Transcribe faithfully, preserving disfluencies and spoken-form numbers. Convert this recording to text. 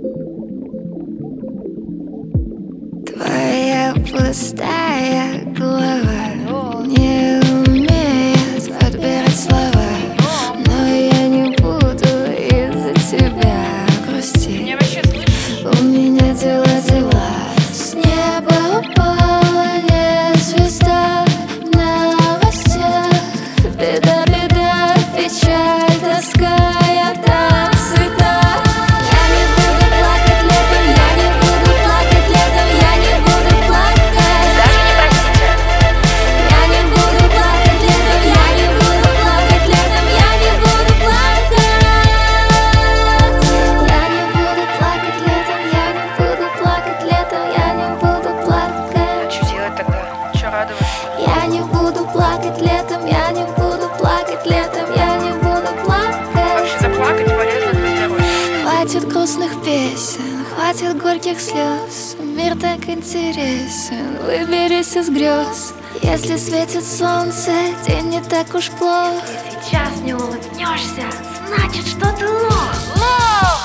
Твоя пустая голова не умеет подбирать слова, но я не буду из-за тебя грустить. У меня дела, дела. С неба упала не звезда в новостях. Беда, беда, печаль, тоска, я так сыта. Я не буду плакать летом, я не буду плакать летом, я не буду плакать. Даже не простите. Я не буду плакать летом, я не буду плакать летом, я не буду плакать. Я не буду плакать летом, я не буду плакать летом, я не буду плакать. А что делать тогда? Че радоваться? Я не буду плакать летом, я не буду плакать летом, я не буду плакать. Вообще заплакать полезно для здоровья. Хватит грустных песен, хватит горьких слез. Мир так интересен, выберись из грез. Если светит солнце, день не так уж плох. Сейчас не улыбнешься, значит, что ты лох. Лох!